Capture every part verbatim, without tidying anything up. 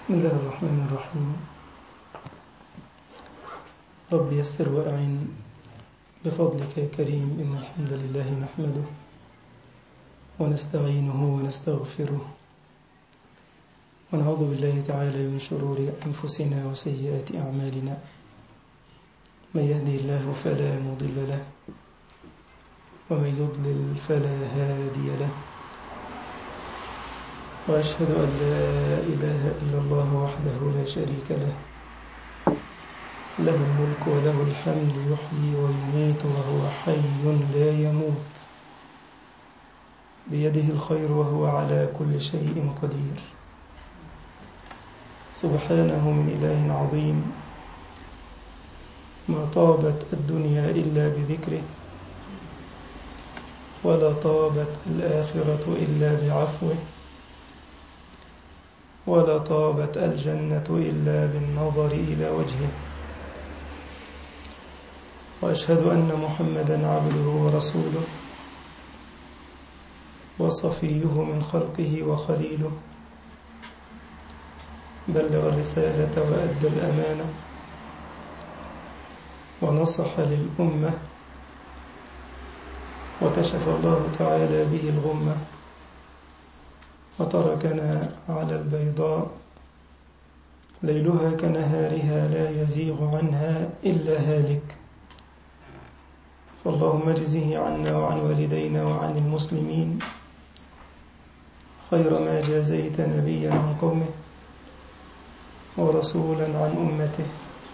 بسم الله الرحمن الرحيم. رب يسر وأعن بفضلك يا كريم. إن الحمد لله نحمده ونستعينه ونستغفره ونعوذ بالله تعالى من شرور أنفسنا وسيئات أعمالنا. من يهدي الله فلا مضل له ومن يضلل فلا هادي له، وأشهد أن لا إله إلا الله وحده لا شريك له، له الملك وله الحمد، يحيي ويميت وهو حي لا يموت، بيده الخير وهو على كل شيء قدير. سبحانه من إله عظيم، ما طابت الدنيا إلا بذكره، ولا طابت الآخرة إلا بعفوه، ولا طابت الجنة إلا بالنظر إلى وجهه. وأشهد أن محمدًا عبده ورسوله وصفيه من خلقه وخليله، بلغ الرسالة وأدى الأمانة ونصح للأمة، وكشف الله تعالى به الغمة، وتركنا على البيضاء ليلها كنهارها لا يزيغ عنها إلا هالك. فاللهم اجزه عنا وعن والدينا وعن المسلمين خير ما جازيت نبيا عن قومه ورسولا عن أمته.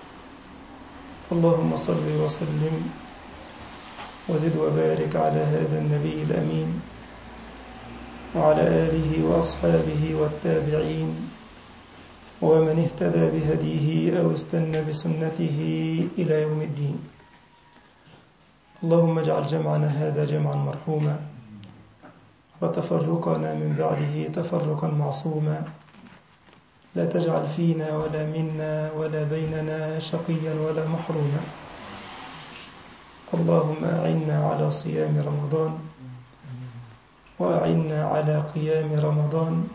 اللهم صل وسلم وزد وبارك على هذا النبي الأمين وعلى آله وأصحابه والتابعين ومن اهتدى بهديه أو استنى بسنته إلى يوم الدين. اللهم اجعل جمعنا هذا جمعا مرحوما، وتفرقنا من بعده تفرقا معصوما، لا تجعل فينا ولا منا ولا بيننا شقيا ولا محروما. اللهم أعنا على صيام رمضان، وأعنا على قيام رمضان.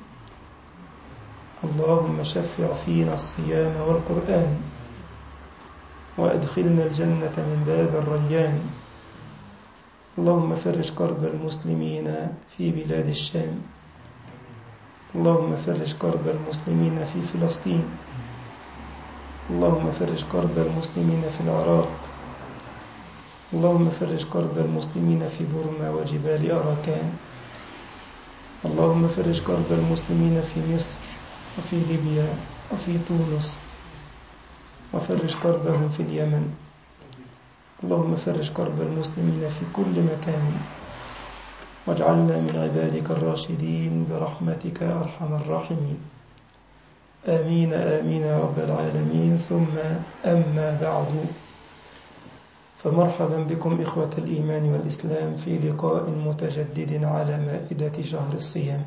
اللهم شفع فينا الصيام والقرآن، وأدخلنا الجنة من باب الريان. اللهم فرج كرب المسلمين في بلاد الشام، اللهم فرج كرب المسلمين في فلسطين، اللهم فرج كرب المسلمين في العراق، اللهم فرج كرب المسلمين في بورما وجبال أراكان، اللهم فرج كرب المسلمين في مصر وفي ليبيا وفي تونس، وفرج كربهم في اليمن. اللهم فرج كرب المسلمين في كل مكان، واجعلنا من عبادك الراشدين برحمتك يا أرحم الراحمين. آمين آمين يا رب العالمين. ثم أما بعد، فمرحبا بكم إخوة الإيمان والإسلام في لقاء متجدد على مائدة شهر الصيام،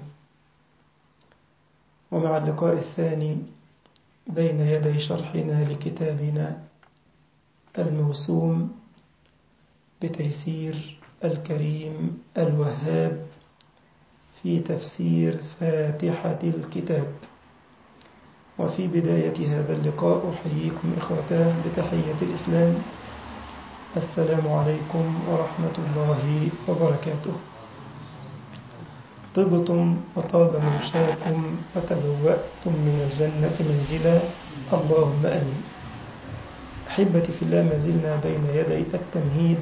ومع اللقاء الثاني بين يدي شرحنا لكتابنا الموسوم بتيسير الكريم الوهاب في تفسير فاتحة الكتاب. وفي بداية هذا اللقاء أحييكم إخوتاه بتحية الإسلام: السلام عليكم ورحمة الله وبركاته. طبتم وطاب ممشاكم وتبوأتم من الجنة منزلا، اللهم آمين. أحبتي في الله، ما زلنا بين يدي التمهيد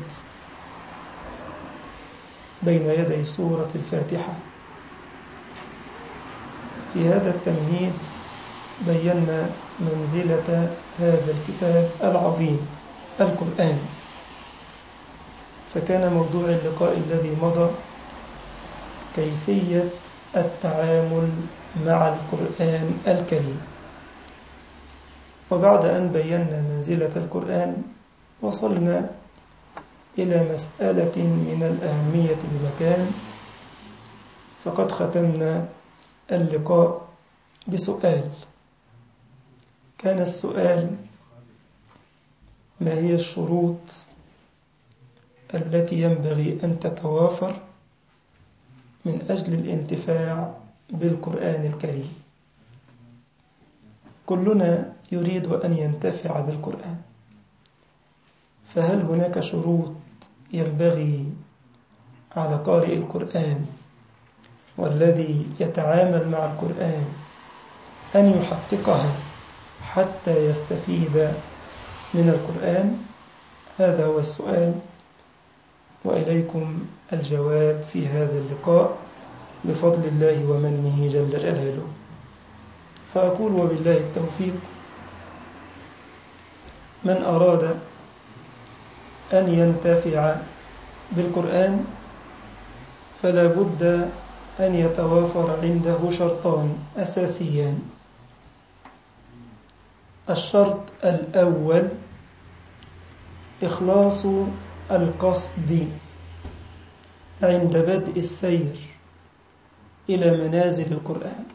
بين يدي سورة الفاتحة. في هذا التمهيد بينا منزلة هذا الكتاب العظيم القرآن. فكان موضوع اللقاء الذي مضى كيفية التعامل مع القرآن الكريم. وبعد أن بينا منزلة القرآن وصلنا إلى مسألة من الأهمية بمكان، فقد ختمنا اللقاء بسؤال. كان السؤال: ما هي الشروط التي ينبغي أن تتوافر من أجل الانتفاع بالقرآن الكريم؟ كلنا يريد أن ينتفع بالقرآن، فهل هناك شروط ينبغي على قارئ القرآن والذي يتعامل مع القرآن أن يحققها حتى يستفيد من القرآن؟ هذا هو السؤال، وإليكم الجواب في هذا اللقاء بفضل الله ومنه جل جلاله. فأقول وبالله التوفيق، من أراد أن ينتفع بالقرآن فلا بد أن يتوافر عنده شرطان أساسيان. الشرط الأول إخلاص القصد عند بدء السير إلى منازل القرآن،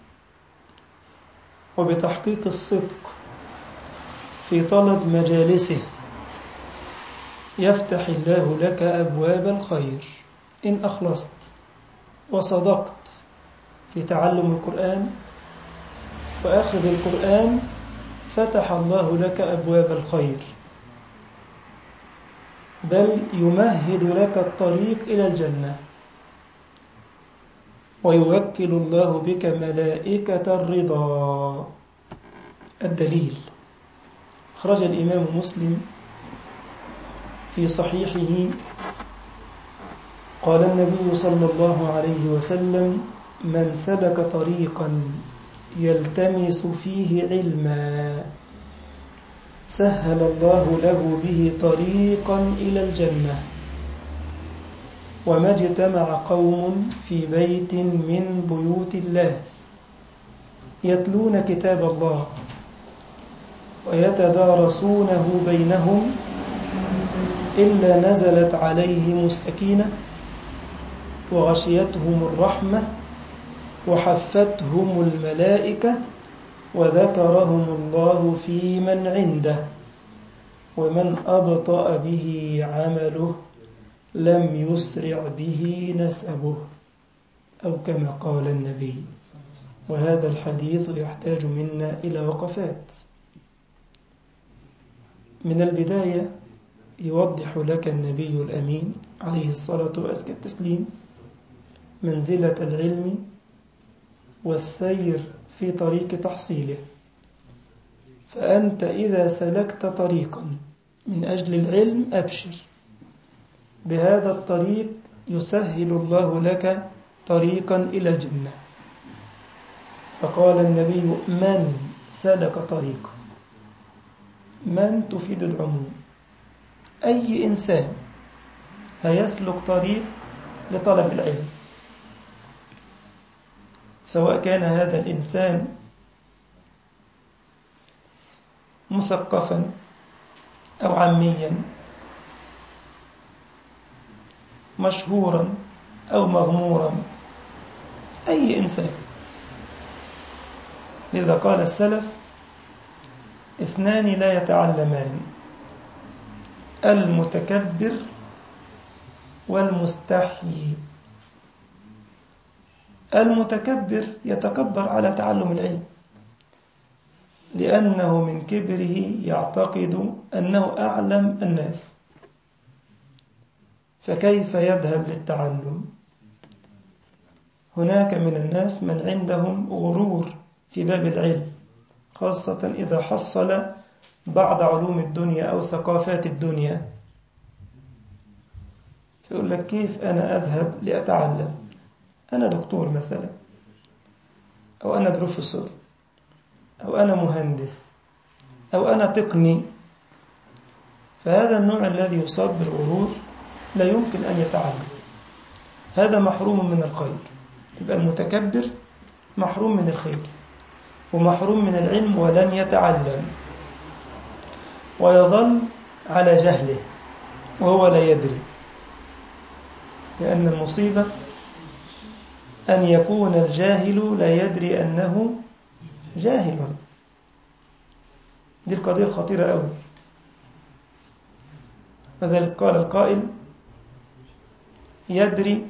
وبتحقيق الصدق في طلب مجالسه يفتح الله لك أبواب الخير. إن أخلصت وصدقت في تعلم القرآن وأخذ القرآن فتح الله لك أبواب الخير، بل يمهد لك الطريق إلى الجنة، ويوكل الله بك ملائكة الرضا. الدليل أخرج الإمام مسلم في صحيحه قال النبي صلى الله عليه وسلم: من سلك طريقا يلتمس فيه علما سهل الله له به طريقا إلى الجنة. وما اجتمع قوم في بيت من بيوت الله يتلون كتاب الله ويتدارسونه بينهم إلا نزلت عليهم السكينة وغشيتهم الرحمة وحفتهم الملائكة وذكرهم الله في من عنده، ومن أبطأ به عمله لم يسرع به نسبه، أو كما قال النبي. وهذا الحديث يحتاج منا إلى وقفات. من البداية يوضح لك النبي الأمين عليه الصلاة وأزكى التسليم منزلة العلم والسير في طريق تحصيله. فأنت إذا سلكت طريقا من أجل العلم أبشر، بهذا الطريق يسهل الله لك طريقا إلى الجنة. فقال النبي: من سلك طريقا، من تفيد العموم، أي إنسان هيسلك طريق لطلب العلم، سواء كان هذا الإنسان مثقفا أو عاميا، مشهورا أو مغمورا، أي إنسان. لذا قال السلف: اثنان لا يتعلمان، المتكبر والمستحيي. المتكبر يتكبر على تعلم العلم لأنه من كبره يعتقد أنه أعلم الناس، فكيف يذهب للتعلم؟ هناك من الناس من عندهم غرور في باب العلم، خاصة إذا حصل بعض علوم الدنيا أو ثقافات الدنيا، فيقول لك: كيف أنا أذهب لأتعلم؟ أنا دكتور مثلا، أو أنا بروفيسور، أو أنا مهندس، أو أنا تقني. فهذا النوع الذي يصاب بالغرور لا يمكن أن يتعلم، هذا محروم من الخير. يبقى المتكبر محروم من الخير ومحروم من العلم، ولن يتعلم ويظل على جهله وهو لا يدري. لأن المصيبة أن يكون الجاهل لا يدري أنه جاهل. دي القضية الخطيرة أوي. وذلك قال القائل: يدري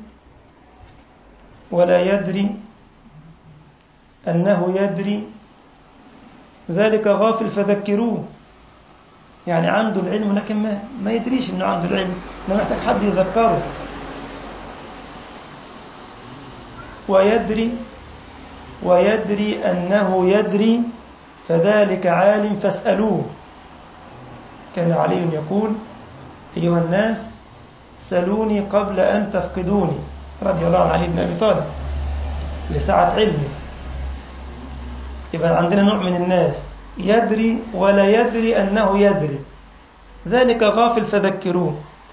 ولا يدري أنه يدري ذلك غافل فذكروه، يعني عنده العلم لكن ما, ما يدريش أنه عنده العلم، إنه محتاج حد يذكره. ويدري ويدري أنه يدري فذلك عالم فاسألوه. كان علي يقول: أيها الناس سلوني قبل أن تفقدوني، رضي الله عن علي بن أبي طالب لسعة علمه. يبقى عندنا نوع من الناس يدري ولا يدري أنه يدري، ذلك غافل فذكروه.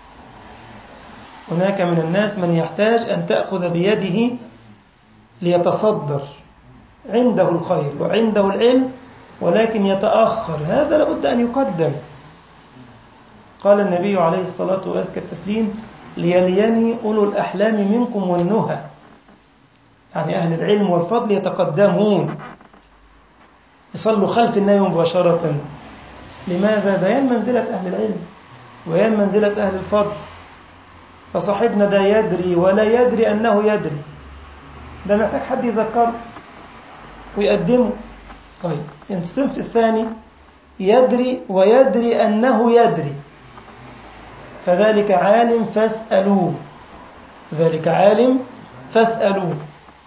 هناك من الناس من يحتاج أن تأخذ بيده ليتصدر، عنده الخير وعنده العلم ولكن يتأخر، هذا لابد أن يقدم. قال النبي عليه الصلاة وأزكى التسليم: ليليني أولو الأحلام منكم والنهى، يعني أهل العلم والفضل يتقدمون، يصلوا خلف النبي مباشرة. لماذا؟ بيان منزلة أهل العلم وبيان منزلة أهل الفضل. فصاحبنا ده يدري ولا يدري أنه يدري، ده محتاج حد يذكره ويقدمه. طيب الصنف الثاني يدري ويدري أنه يدري فذلك عالم فاسألوه، ذلك عالم فاسألوه.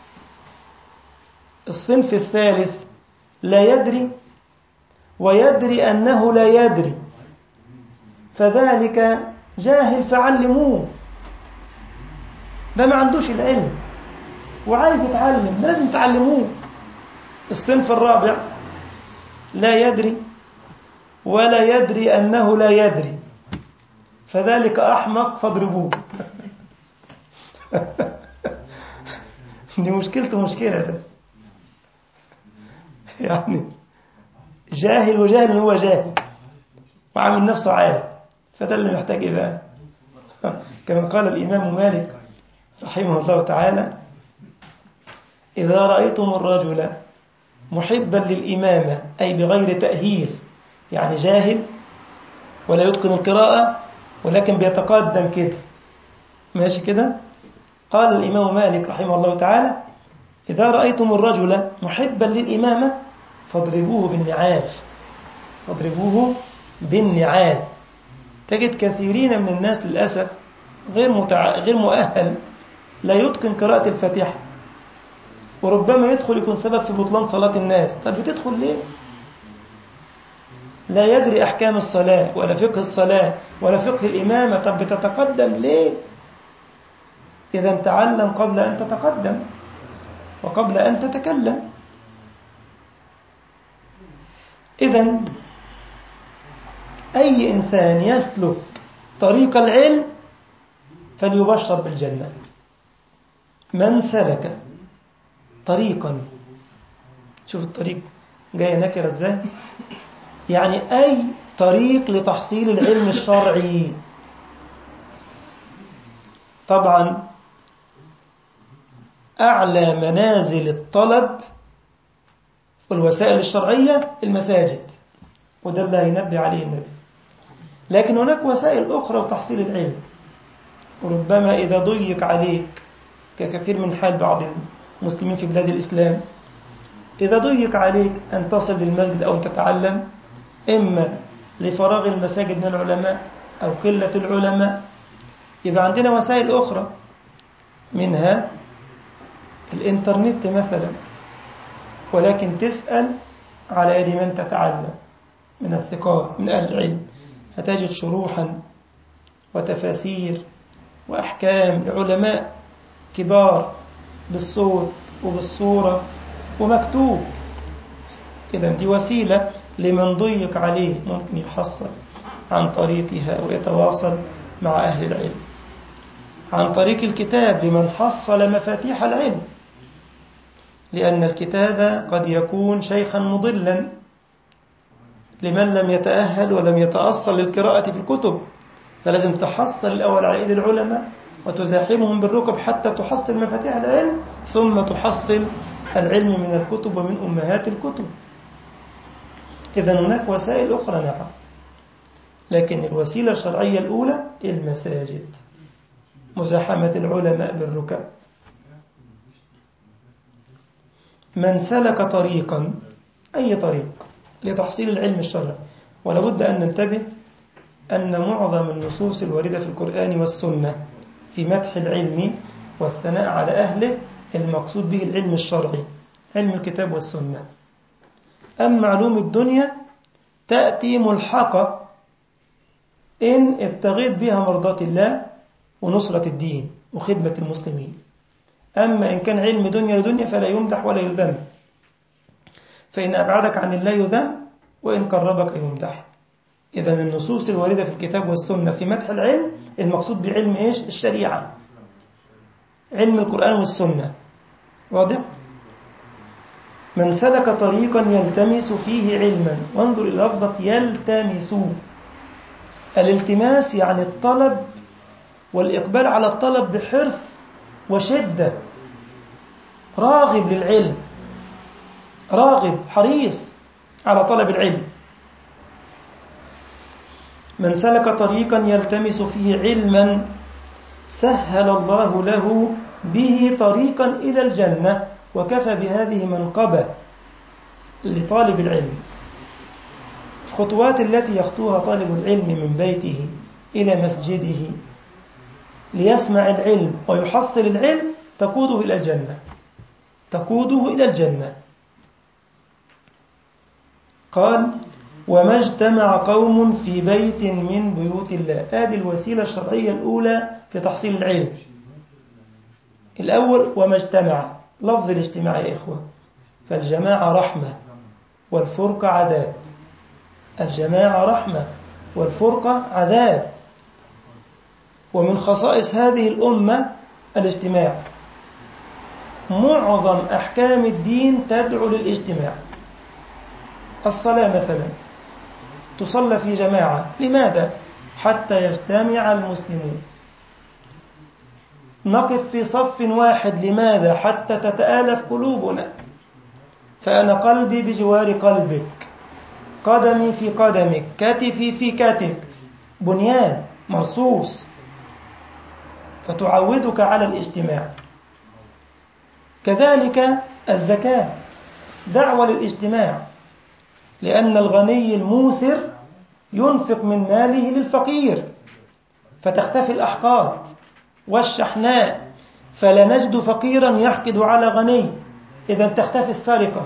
الصنف الثالث لا يدري ويدري أنه لا يدري فذلك جاهل فعلموه، ده ما عندوش العلم وعايز يتعلم، لازم تعلموه. الصنف الرابع لا يدري ولا يدري أنه لا يدري فذلك أحمق فاضربوه. دي مشكلته مشكلة ده، يعني جاهل وجاهل هو جاهل وعامل نفسه عالم، فده اللي محتاج إيه بقى؟ كما قال الإمام مالك رحمه الله تعالى: إذا رأيتم الرجل محبا للإمامة، أي بغير تأهيل، يعني جاهل ولا يتقن القراءة ولكن بيتقدم كده ماشي كده. قال الإمام مالك رحمه الله تعالى: إذا رأيتم الرجل محبا للإمامة فاضربوه بالنعال، فاضربوه بالنعال. تجد كثيرين من الناس للأسف غير متع... غير مؤهل، لا يتقن قراءة الفاتحة، وربما يدخل يكون سبب في بطلان صلاة الناس. طب بتدخل ليه؟ لا يدري أحكام الصلاة ولا فقه الصلاة ولا فقه الإمامة، طب بتتقدم ليه؟ إذا تعلم قبل أن تتقدم وقبل أن تتكلم. إذن أي إنسان يسلك طريق العلم فليبشر بالجنة. من سلك طريقا، شوف الطريق جاية نكرة ازاي، يعني أي طريق لتحصيل العلم الشرعي. طبعا أعلى منازل الطلب والوسائل الشرعية المساجد، وده اللي ينبه عليه النبي. لكن هناك وسائل أخرى لتحصيل العلم، وربما إذا ضيق عليك ككثير من حال بعض المسلمين في بلاد الإسلام، إذا ضيق عليك أن تصل للمسجد أو تتعلم، إما لفراغ المساجد من العلماء أو قلة العلماء، يبقى عندنا وسائل أخرى، منها الإنترنت مثلا، ولكن تسأل على يد من تتعلم من الثقات من أهل العلم، هتجد شروحا وتفاسير وأحكام لعلماء كبار بالصوت وبالصورة ومكتوب. إذن دي وسيلة لمن ضيق عليه ممكن يحصل عن طريقها ويتواصل مع أهل العلم. عن طريق الكتاب لمن حصل مفاتيح العلم، لأن الكتاب قد يكون شيخا مضلا لمن لم يتأهل ولم يتأصل للقراءة في الكتب، فلازم تحصل الأول على إيد العلماء وتزاحمهم بالركب حتى تحصل مفاتيح العلم، ثم تحصل العلم من الكتب ومن أمهات الكتب. إذن هناك وسائل أخرى نعم، لكن الوسيلة الشرعية الأولى المساجد، مزاحمة العلماء بالركب. من سلك طريقا، أي طريق، لتحصيل العلم الشرعي. ولابد أن ننتبه أن معظم النصوص الواردة في القرآن والسنة في مدح العلم والثناء على أهله المقصود به العلم الشرعي، علم الكتاب والسنة. أما علوم الدنيا تأتي ملحقة إن ابتغيت بها مرضاة الله ونصرة الدين وخدمة المسلمين. أما إن كان علم دنيا لدنيا فلا يمدح ولا يذم، فإن أبعدك عن الله يذم وإن قربك يمدح. إذن النصوص الواردة في الكتاب والسنة في مدح العلم المقصود بعلم إيش؟ الشريعة، علم القرآن والسنة. واضح؟ من سلك طريقا يلتمس فيه علما، وانظر إلى لفظة يلتمس. الالتماس يعني الطلب والإقبال على الطلب بحرص وشدة، راغب للعلم، راغب حريص على طلب العلم. من سلك طريقا يلتمس فيه علما سهل الله له به طريقا إلى الجنة، وكفى بهذه منقبة لطالب العلم. الخطوات التي يخطوها طالب العلم من بيته إلى مسجده ليسمع العلم ويحصل العلم تقوده إلى الجنة، تقوده إلى الجنة. قال: وما اجتمع قوم في بيت من بيوت الله. هذه الوسيلة الشرعية الأولى في تحصيل العلم. الأول وما اجتمع، لفظ الاجتماع يا إخوة، فالجماعة رحمة والفرقة عذاب. الجماعة رحمة والفرقة عذاب. ومن خصائص هذه الأمة الاجتماع. معظم أحكام الدين تدعو للاجتماع. الصلاة مثلا تصلى في جماعة، لماذا؟ حتى يجتمع المسلمون. نقف في صف واحد، لماذا؟ حتى تتآلف قلوبنا. فأنا قلبي بجوار قلبك، قدمي في قدمك، كتفي في كتفك، بنيان مرصوص، فتعودك على الاجتماع. كذلك الزكاة دعوة للاجتماع، لأن الغني الموسر ينفق من ماله للفقير فتختفي الأحقاد والشحناء، فلا نجد فقيرا يحقد على غني. إذا تختفي السرقة،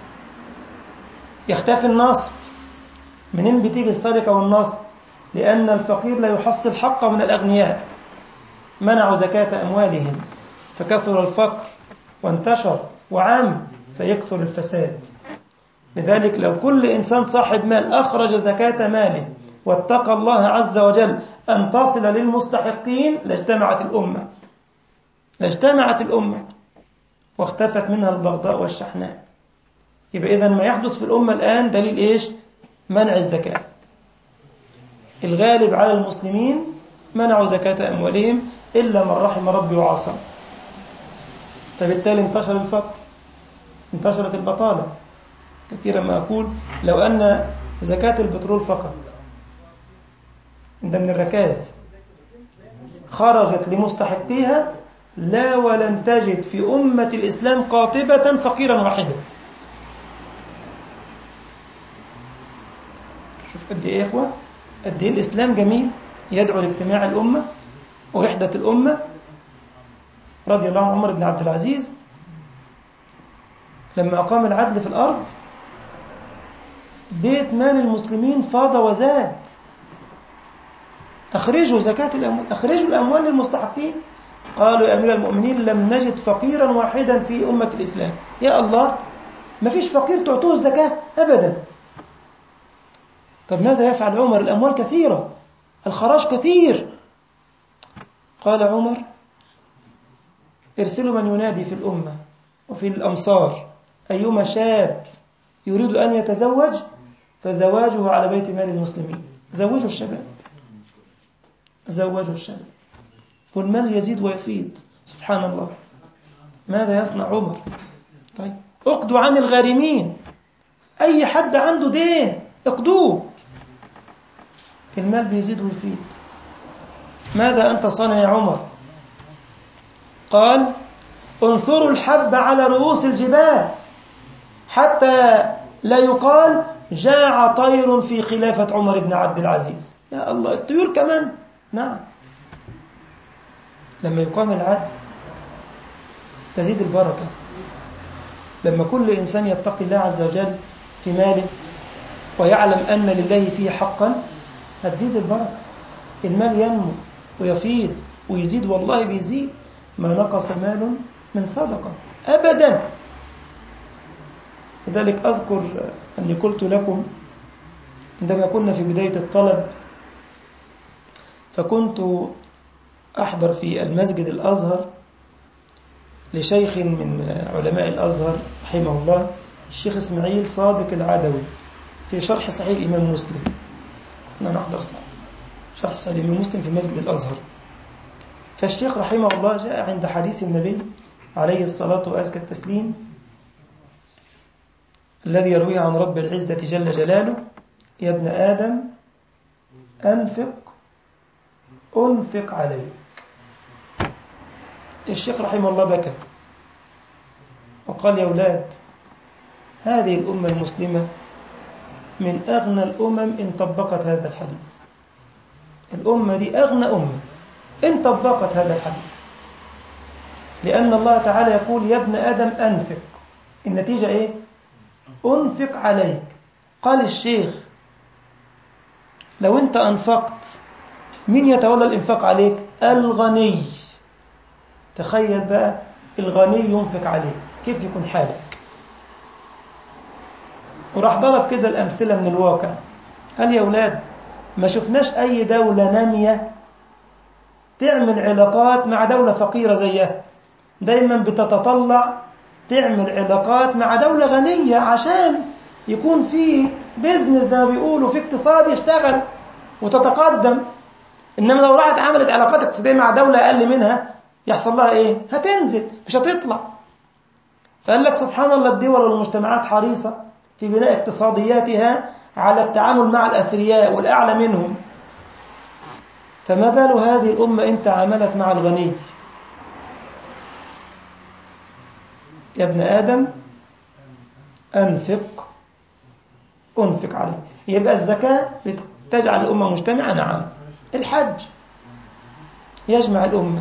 يختفي النصب. منين بتيجي السرقة والنصب؟ لأن الفقير لا يحصل حقه من الأغنياء، منعوا زكاة أموالهم فكثر الفقر وانتشر وعم فيكثر الفساد. لذلك لو كل إنسان صاحب مال أخرج زكاة ماله واتقى الله عز وجل أن تصل للمستحقين لاجتمعت الأمة، لاجتمعت الأمة واختفت منها البغضاء والشحناء. يبقى إذن ما يحدث في الأمة الآن دليل إيش؟ منع الزكاة. الغالب على المسلمين منعوا زكاة أموالهم إلا من رحم ربي وعصى، فبالتالي انتشر الفقر، انتشرت البطالة. كثيرا ما أقول لو أن زكاة البترول فقط ده من الركاز خرجت لمستحقيها لا ولن تجد في أمة الإسلام قاطبة فقيرا واحدا. شوف قد إيه يا إخوة، قد إيه الإسلام جميل، يدعو لاجتماع الأمة ووحدة الأمة. رضي الله عن عمر بن عبد العزيز لما أقام العدل في الأرض بيت مال المسلمين فاض وزاد. أخرجوا زكاة الأموال، أخرجوا الأموال للمستحقين. قالوا يا أمير المؤمنين لم نجد فقيرا واحدا في أمة الإسلام. يا الله، ما فيش فقير تعطوه الزكاة أبدا. طب ماذا يفعل عمر؟ الأموال كثيرة، الخراج كثير. قال عمر ارسلوا من ينادي في الأمة وفي الأمصار أيما شاب يريد أن يتزوج فزواجه على بيت مال المسلمين. زوجوا الشباب، زوجوا الشباب، والمال يزيد ويفيض. سبحان الله، ماذا يصنع عمر؟ طيب اقضوا عن الغارمين، أي حد عنده دين اقضوه، المال بيزيد ويفيض. ماذا أنت صنع يا عمر؟ قال انثروا الحب على رؤوس الجبال حتى لا يقال جاع طير في خلافة عمر بن عبد العزيز. يا الله، الطيور كمان. نعم، لما يقام العدل تزيد البركة. لما كل إنسان يتقي الله عز وجل في ماله ويعلم أن لله فيه حقا هتزيد البركة. المال ينمو ويفيض ويزيد، والله بيزيد. ما نقص مال من صدقة أبدا. لذلك أذكر أني قلت لكم عندما كنا في بداية الطلب، فكنت أحضر في المسجد الأزهر لشيخ من علماء الأزهر رحمه الله، الشيخ إسماعيل صادق العدوي، في شرح صحيح الإمام مسلم. كنا نحضر شرح صحيح الإمام مسلم في مسجد الأزهر. فالشيخ رحمه الله جاء عند حديث النبي عليه الصلاة وأزكى التسليم الذي يرويه عن رب العزة جل جلاله: يا ابن آدم أنفق أنفق عليك. الشيخ رحمه الله بكى وقال: يا أولاد، هذه الأمة المسلمة من أغنى الأمم إن طبقت هذا الحديث. الأمة دي أغنى أمة إن طبقت هذا الحديث، لأن الله تعالى يقول: يا ابن آدم أنفق. النتيجة إيه؟ أنفق عليك. قال الشيخ: لو أنت أنفقت مين يتولى الإنفاق عليك؟ الغني. تخيل بقى، الغني ينفق عليك، كيف يكون حالك؟ وراح ضرب كده الأمثلة من الواقع. قال: يا أولاد، ما شفناش أي دولة نامية تعمل علاقات مع دولة فقيرة زيها، دايما بتتطلع تعمل علاقات مع دولة غنية عشان يكون في بيزنس زي ما بيقولوا، في اقتصاد يشتغل وتتقدم. إنما لو راحت عملت علاقات اقتصادية مع دولة أقل منها يحصل لها إيه؟ هتنزل، مش هتطلع. فقال لك سبحان الله، الدول والمجتمعات حريصة في بناء اقتصادياتها على التعامل مع الأثرياء والأعلى منهم، فما بال هذه الأمة إن تعاملت مع الغني؟ يا ابن آدم أنفق أنفق عليه. يبقى الزكاة تجعل الأمة مجتمعة. نعم، الحج يجمع الأمة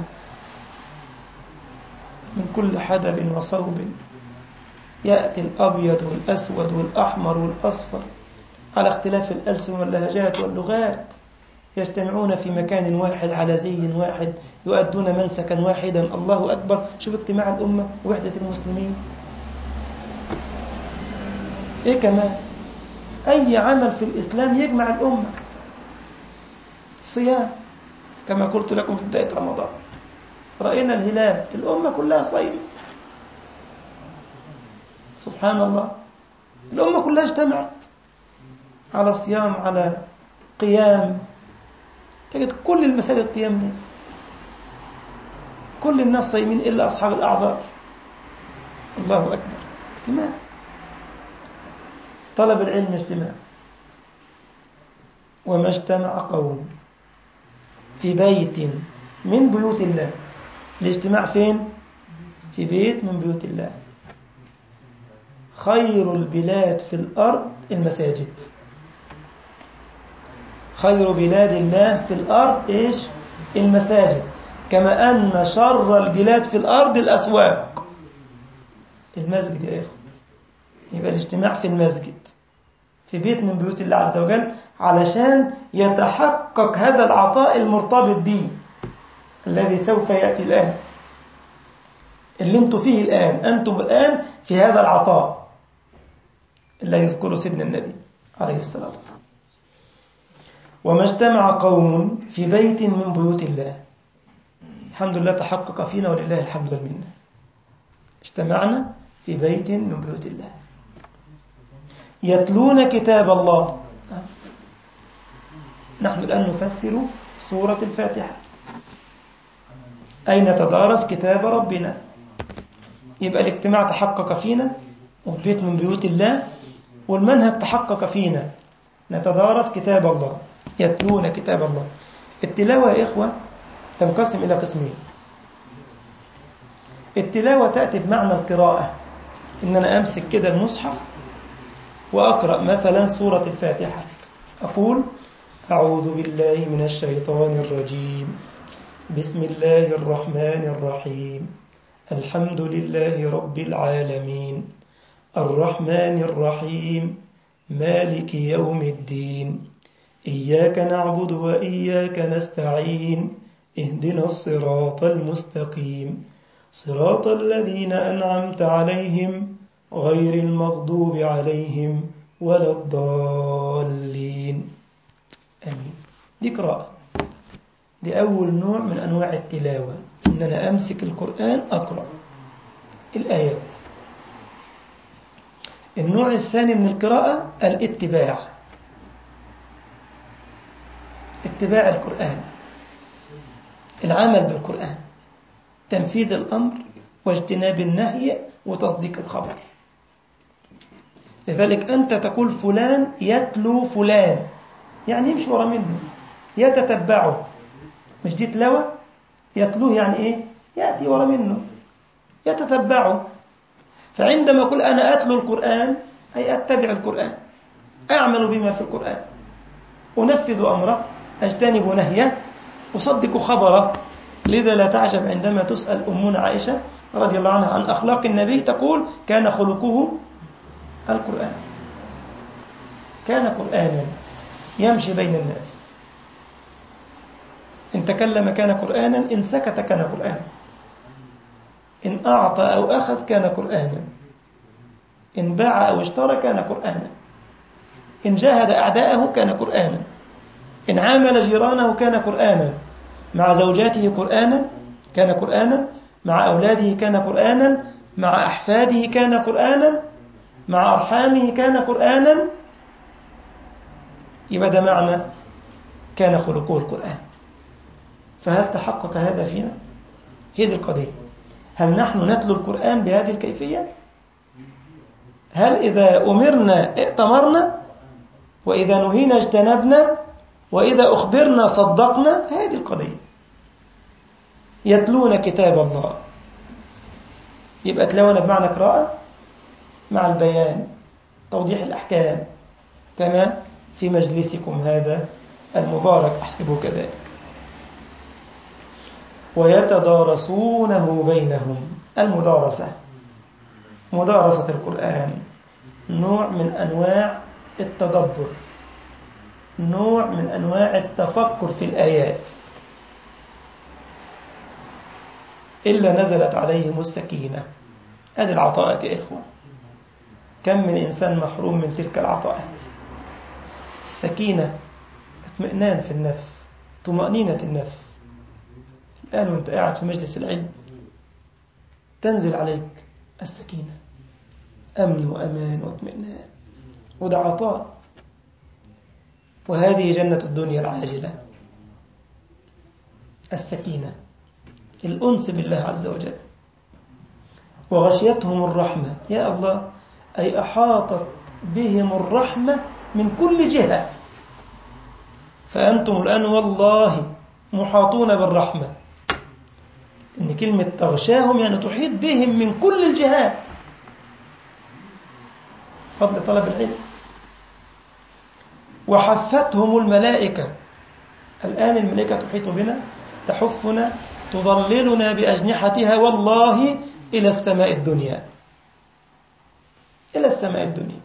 من كل حدب وصوب، يأتي الأبيض والأسود والأحمر والأصفر على اختلاف الألسن واللهجات واللغات، يجتمعون في مكان واحد على زي واحد، يؤدون منسكا واحدا. الله أكبر. شوف اجتماع الأمة ووحدة المسلمين. إيه كمان؟ أي عمل في الإسلام يجمع الأمة. الصيام كما قلت لكم في بداية رمضان، رأينا الهلال، الأمة كلها صايمة. سبحان الله، الأمة كلها اجتمعت على صيام، على قيام. تجد كل المساجد قيام ليه؟ كل الناس صايمين إلا أصحاب الأعذار. الله أكبر. اجتماع. طلب العلم اجتماع. وما اجتمع قوم في بيت من بيوت الله. الاجتماع فين؟ في بيت من بيوت الله. خير البلاد في الأرض المساجد. خير بلاد الله في الأرض إيش؟ المساجد. كما أن شر البلاد في الأرض الأسواق. المسجد يا إخوة. يبقى الاجتماع في المسجد، في بيت من بيوت الله عز وجل، علشان يتحقق هذا العطاء المرتبط به الذي سوف يأتي الآن، اللي انتم فيه الآن. أنتم الآن في هذا العطاء اللي يذكره سيدنا النبي عليه الصلاة والسلام. وما اجتمع قوم في بيت من بيوت الله. الحمد لله تحقق فينا ولله الحمد والمنة. اجتمعنا في بيت من بيوت الله يتلون كتاب الله. نحن الآن نفسر سورة الفاتحة، أي نتدارس كتاب ربنا. يبقى الاجتماع تحقق فينا وفي بيت من بيوت الله، والمنهج تحقق فينا، نتدارس كتاب الله، يتلون كتاب الله. التلاوة يا إخوة تنقسم إلى قسمين. التلاوة تأتي بمعنى القراءة، إن أنا أمسك كده المصحف وأقرأ مثلا سورة الفاتحة، أقول أعوذ بالله من الشيطان الرجيم، بسم الله الرحمن الرحيم، الحمد لله رب العالمين، الرحمن الرحيم، مالك يوم الدين، إياك نعبد وإياك نستعين، اهدنا الصراط المستقيم، صراط الذين أنعمت عليهم غير المغضوب عليهم ولا الضالين. آمين. دي قراءة، دي أول نوع من أنواع التلاوة، إن أنا أمسك القرآن أقرأ الآيات. النوع الثاني من القراءة الاتباع، اتباع القرآن، العمل بالقرآن، تنفيذ الأمر واجتناب النهي وتصديق الخبر. لذلك أنت تقول فلان يتلو فلان، يعني يمشي ورا منه، يتتبعه، مش دي تلاوة؟ يتلوه يعني إيه؟ يأتي ورا منه، يتتبعه. فعندما أقول أنا أتلو القرآن أي أتبع القرآن، أعمل بما في القرآن، أنفذ أمره، أجتنب نهيه، أصدق خبره. لذا لا تعجب عندما تسأل أمنا عائشة رضي الله عنها عن أخلاق النبي تقول كان خلقه القرآن، كان قرآنا يمشي بين الناس، إن تكلم كان قرآنا، إن سكت كان قرآنا، إن أعطى أو أخذ كان قرآنا، إن باع أو اشترى كان قرآنا، إن جاهد أعداءه كان قرآنا، إن عامل جيرانه كان قرآنا، مع زوجاته قرآنا كان قرآنا، مع أولاده كان قرآنا، مع أحفاده كان قرآنا، مع أرحامه كان قرآنا. يبقى ده معنى كان خلقه القرآن. فهل تحقق هذا فينا؟ هذه القضية، هل نحن نتلو القرآن بهذه الكيفية؟ هل إذا أمرنا ائتمرنا، وإذا نهينا اجتنبنا، وإذا أخبرنا صدقنا؟ هذه القضية. يتلون كتاب الله، يبقى تلاونا بمعنى قراءة مع البيان، توضيح الأحكام، كما في مجلسكم هذا المبارك أحسبه كذلك. ويتدارسونه بينهم، المدارسة، مدارسة القرآن نوع من أنواع التدبر، نوع من أنواع التفكر في الآيات. إلا نزلت عليهم السكينة. هذه العطاءات يا إخوة، كم من إنسان محروم من تلك العطاءات. السكينة، اطمئنان في النفس، طمأنينة النفس. الآن وانت قاعد في مجلس العلم تنزل عليك السكينة، أمن وأمان واطمئنان، وده عطاء. وهذه جنة الدنيا العاجلة، السكينة، الأنس بالله عز وجل. وغشيتهم الرحمة، يا الله، أي أحاطت بهم الرحمة من كل جهة، فأنتم الآن والله محاطون بالرحمة. إن كلمة تغشاهم يعني تحيط بهم من كل الجهات. فضل طلب العلم. وحفتهم الملائكة، الآن الملائكة تحيط بنا، تحفنا، تظللنا بأجنحتها والله إلى السماء الدنيا، إلى السماء الدنيا.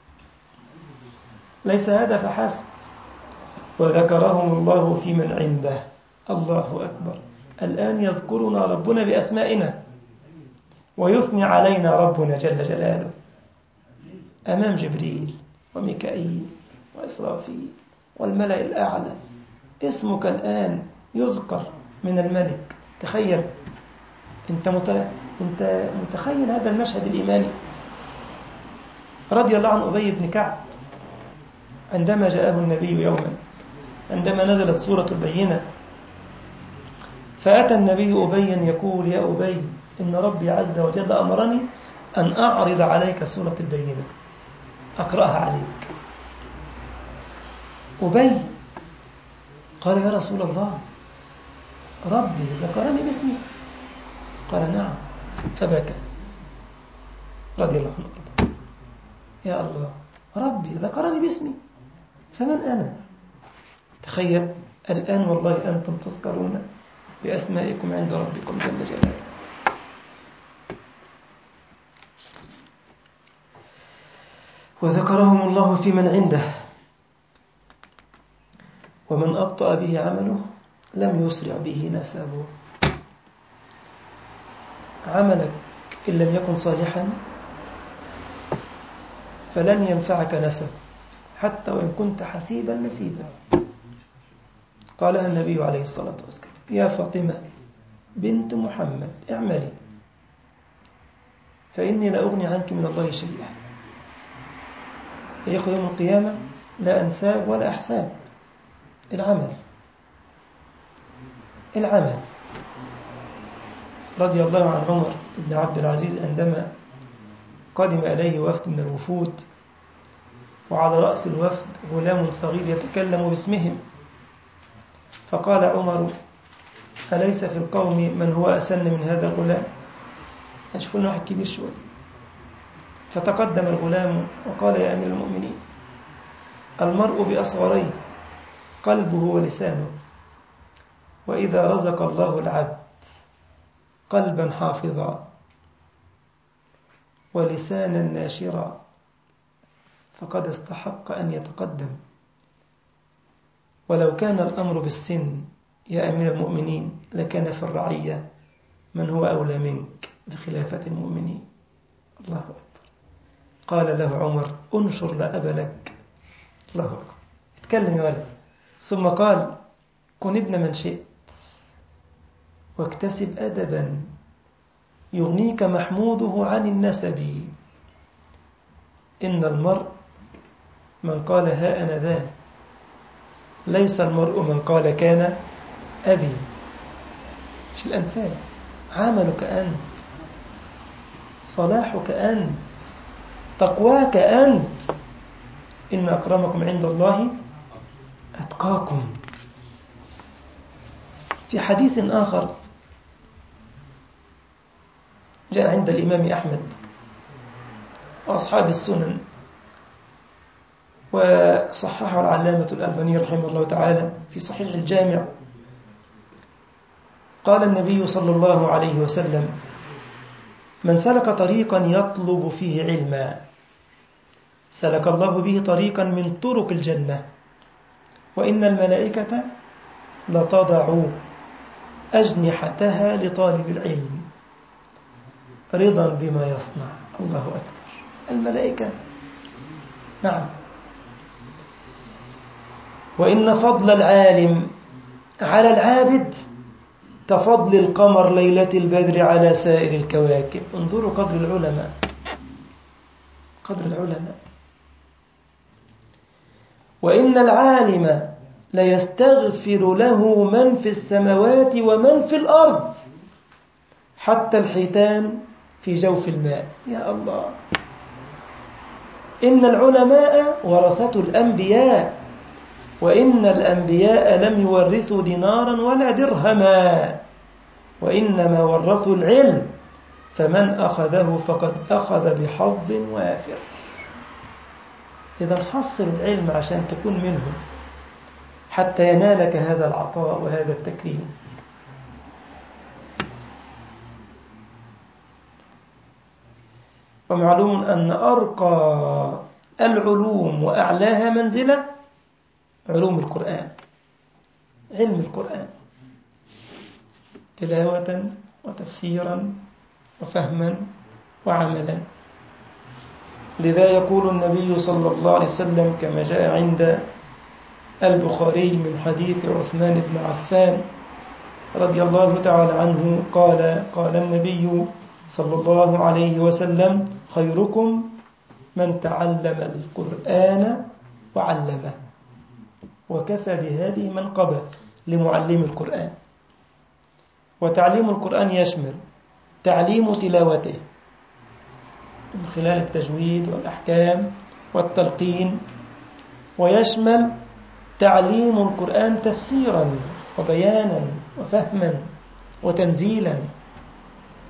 ليس هذا فحسب، وذكرهم الله في من عنده. الله أكبر، الآن يذكرنا ربنا بأسمائنا، ويثني علينا ربنا جل جلاله أمام جبريل وميكائيل وإسرافيل والملأ الأعلى. اسمك الآن يذكر من الملك. تخيل، انت مت... انت متخيل هذا المشهد الإيماني. رضي الله عن أبي بن كعب عندما جاءه النبي يوما، عندما نزلت سورة البينة، فأتى النبي أبيا يقول يا أبي إن ربي عز وجل أمرني أن أعرض عليك سورة البينة، أقرأها عليك. أبي قال يا رسول الله ربي ذكرني باسمي. قال نعم، فبكى رضي الله عنه. يا الله، ربي ذكرني باسمي، فمن أنا؟ تخيل الآن والله أنتم تذكرون بأسمائكم عند ربكم جل جلاله. وذكرهم الله في من عنده، ومن أبطأ به عمله لم يسرع به نسبه. عملك إن لم يكن صالحا فلن ينفعك نسب، حتى وإن كنت حسيبا نسيبا. قالها النبي عليه الصلاة والسلام: يا فاطمة بنت محمد اعملي فإني لا أغني عنك من الله شيئا. يا أخوة، يوم القيامة لا أنساب ولا أحساب. العمل العمل رضي الله عن عمر بن عبد العزيز عندما قدم إليه وفد من الوفود، وعلى رأس الوفد غلام صغير يتكلم باسمهم، فقال عمر: أليس في القوم من هو أسن من هذا الغلام؟ هنشوفون واحد كبير شوي. فتقدم الغلام وقال: يا أمير المؤمنين، المرء بأصغريه قلبه ولسانه، وإذا رزق الله العبد قلبا حافظا ولسانا ناشرا فقد استحق أن يتقدم. ولو كان الأمر بالسن يا أمير المؤمنين لكان في الرعية من هو أولى منك بخلافة المؤمنين. الله أكبر. قال له عمر: انشر لا أب لك. الله أكبر. اتكلم يا ولد. ثم قال: كن ابن من شئت واكتسب أدبا يغنيك محموده عن النسب. إن المرء من قال ها أنا ذا، ليس المرء من قال كان أبي. مش الأنساب، عملك أنت، صلاحك أنت، تقواك أنت. إن أكرمكم عند الله أتقاكم. في حديث آخر جاء عند الإمام أحمد وأصحاب السنن وصححه العلامة الألباني رحمه الله تعالى في صحيح الجامع، قال النبي صلى الله عليه وسلم: من سلك طريقا يطلب فيه علما سلك الله به طريقا من طرق الجنة، وإن الملائكة لتضع أجنحتها لطالب العلم رضا بما يصنع. الله أكبر. الملائكة، نعم. وإن فضل العالم على العابد كفضل القمر ليلة البدر على سائر الكواكب. انظروا قدر العلماء، قدر العلماء. وإن العالم ليستغفر له من في السماوات ومن في الأرض حتى الحيتان في جوف الماء. يا الله. إن العلماء ورثة الأنبياء، وإن الأنبياء لم يورثوا دينارا ولا درهما، وإنما ورثوا العلم، فمن أخذه فقد أخذ بحظ وافر. إذا حصل العلم عشان تكون منهم حتى ينالك هذا العطاء وهذا التكريم. ومعلوم أن أرقى العلوم وأعلاها منزلة علوم القرآن، علم القرآن تلاوة وتفسيرا وفهما وعملا. لذا يقول النبي صلى الله عليه وسلم كما جاء عند البخاري من حديث عثمان بن عفان رضي الله تعالى عنه قال: قال النبي صلى الله عليه وسلم: خيركم من تعلم القرآن وعلمه. وكفى بهذه منقبة لمعلم القرآن. وتعليم القرآن يشمل تعليم تلاوته من خلال التجويد والأحكام والتلقين، ويشمل تعليم القرآن تفسيرا وبيانا وفهما وتنزيلا.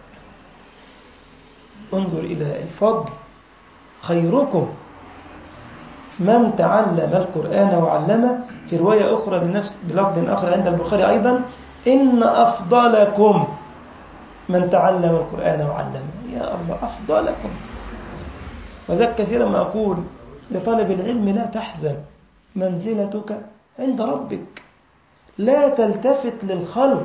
انظر إلى الفضل. خيركم من تعلم القرآن وعلمه. في رواية أخرى بنفس بلفظ آخر عند البخاري أيضا: إن أفضلكم من تعلم القرآن وعلمه. يا الله، أفضلكم. وذلك كثيرا ما أقول لطالب العلم: لا تحزن، منزلتك عند ربك، لا تلتفت للخلق،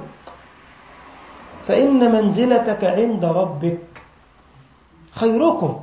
فإن منزلتك عند ربك. خيركم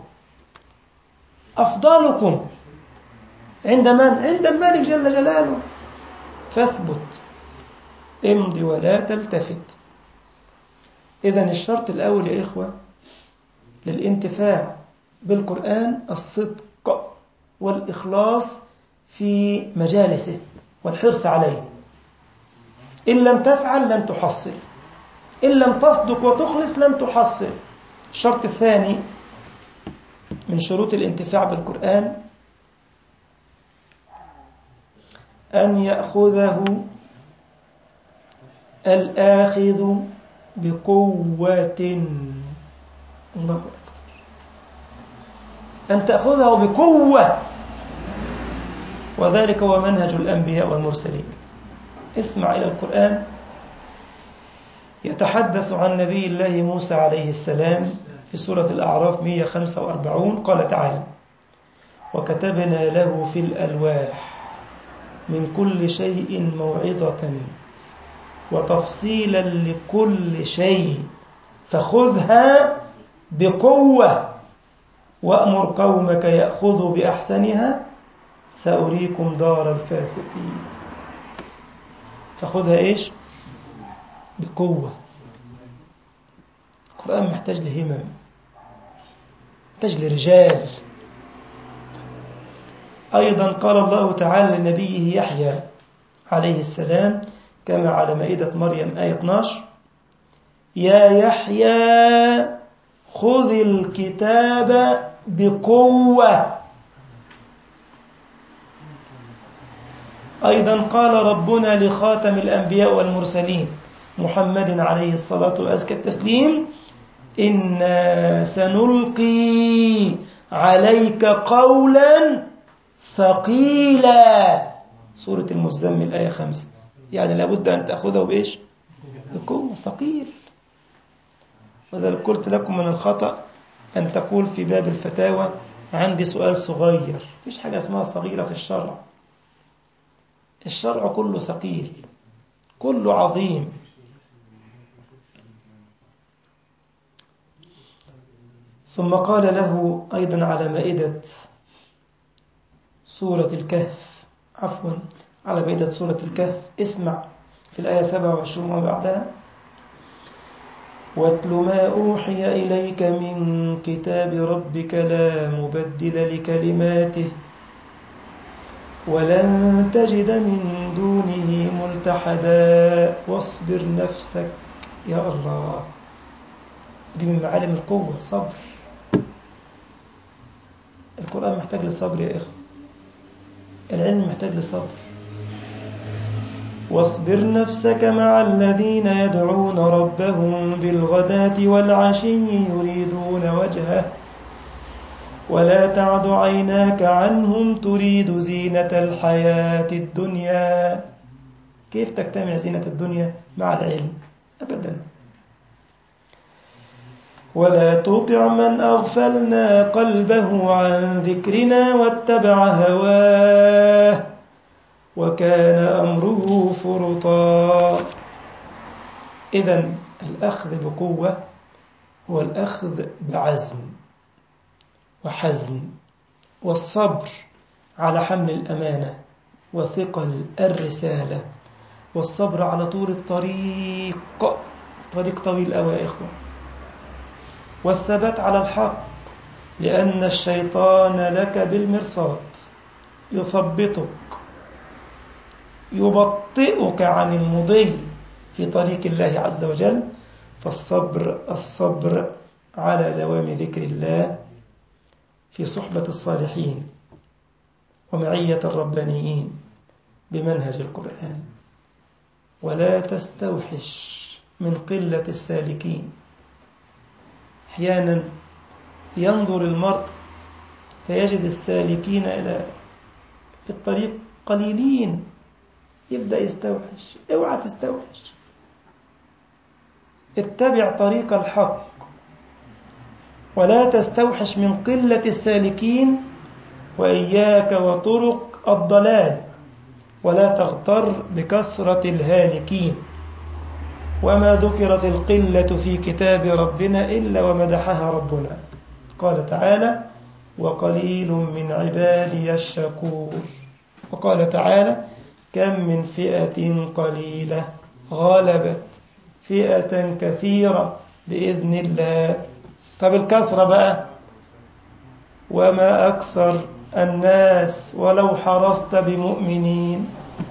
أفضلكم عند من؟ عند الملك جل جلاله. فاثبت، امضي ولا تلتفت. إذن الشرط الأول يا إخوة للانتفاع بالقرآن الصدق والإخلاص في مجالسه والحرص عليه. إن لم تفعل لن تحصل، إن لم تصدق وتخلص لن تحصل. الشرط الثاني من شروط الانتفاع بالقرآن أن يأخذه الآخذ بقوة. الله أكبر. أن تأخذه بقوة، وذلك هو منهج الأنبياء والمرسلين. اسمع إلى القرآن يتحدث عن نبي الله موسى عليه السلام في سورة الأعراف مئة وخمسة وأربعين. قال تعالى: وكتبنا له في الألواح من كل شيء موعظة وتفصيلا لكل شيء فخذها بقوة وأمر قومك يأخذوا بأحسنها سأريكم دار الفاسقين. فخذها إيش؟ بقوة. القرآن محتاج لهمم، محتاج لرجال. أيضا قال الله تعالى لنبيه يحيى عليه السلام كما على مائدة مريم آية اثني عشر: يا يحيى خذ الكتاب بقوة. أيضا قال ربنا لخاتم الأنبياء والمرسلين محمد عليه الصلاة وأزكى التسليم: إنا سنلقي عليك قولا ثقيلا. سورة المزمل آية خمسة. يعني لابد أن تأخذه بإيش؟ بقوة. ثقيل. وذلك قلت لكم من الخطأ أن تقول في باب الفتاوى: عندي سؤال صغير. فيش حاجة اسمها صغيرة في الشرع. الشرع كله ثقيل، كله عظيم. ثم قال له أيضا على مائدة سورة الكهف، عفوا على مائدة سورة الكهف: اسمع في الآية سبعة وعشرين وبعدها: واتل ما أوحي إليك من كتاب ربك لا مبدل لكلماته ولن تجد من دونه ملتحدا واصبر نفسك. يا الله، دي من معالم القوة. صبر. القرآن محتاج لصبر يا إخوة، العلم محتاج لصبر. واصبر نفسك مع الذين يدعون ربهم بالغداة والعشي يريدون وجهه ولا تعد عيناك عنهم تريد زينة الحياة الدنيا. كيف تجتمع زينة الدنيا مع العلم؟ أبدا. ولا تطع من أغفلنا قلبه عن ذكرنا واتبع هواه وكان أمره فرطا. إذن الأخذ بقوة هو الأخذ بعزم وحزم والصبر على حمل الأمانة وثقل الرسالة والصبر على طول الطريق، طريق طويل أوي يا إخوة، والثبات على الحق، لأن الشيطان لك بالمرصاد يثبطك يبطئك عن المضي في طريق الله عز وجل. فالصبر الصبر على دوام ذكر الله في صحبة الصالحين ومعية الربانيين بمنهج القرآن. ولا تستوحش من قلة السالكين. أحيانا ينظر المرء فيجد السالكين إلى في الطريق قليلين، يبدأ يستوحش. اوعى تستوحش، اتبع طريق الحق ولا تستوحش من قلة السالكين، وإياك وطرق الضلال، ولا تغتر بكثرة الهالكين. وما ذكرت القلة في كتاب ربنا إلا ومدحها ربنا، قال تعالى: وقليل من عبادي الشكور. وقال تعالى: كم من فئة قليلة غلبت فئة كثيرة بإذن الله. طب الكثرة بقى: وما أكثر الناس ولو حرصت بمؤمنين،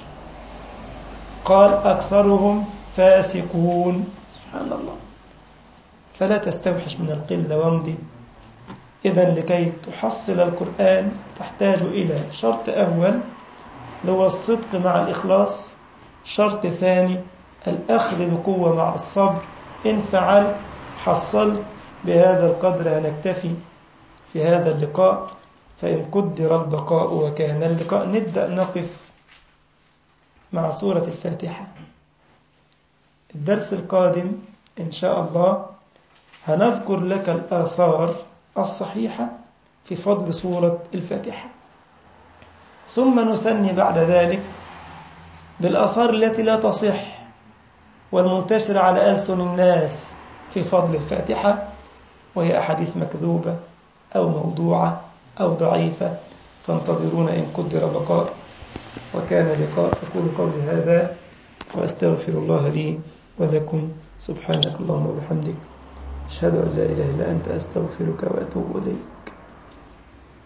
قال: أكثرهم فاسقون. سبحان الله. فلا تستوحش من القلة وامضي. إذن لكي تحصل القرآن تحتاج إلى شرط أول اللي هو الصدق مع الإخلاص، شرط ثاني الأخذ بقوة مع الصبر. إن فعلت حصلت. بهذا القدر هنكتفي في هذا اللقاء، فإن قدر البقاء وكان اللقاء نبدأ نقف مع سورة الفاتحة. الدرس القادم إن شاء الله هنذكر لك الآثار الصحيحة في فضل سورة الفاتحة، ثم نثني بعد ذلك بالآثار التي لا تصح والمنتشرة على ألسن الناس في فضل الفاتحة، وهي أحاديث مكذوبة أو موضوعة أو ضعيفة. فانتظرونا إن قدر بقاء وكان لقاء. أقول قولي هذا وأستغفر الله لي ولكم. سبحانك اللهم وبحمدك، أشهد أن لا إله إلا أنت، أستغفرك وأتوب إليك.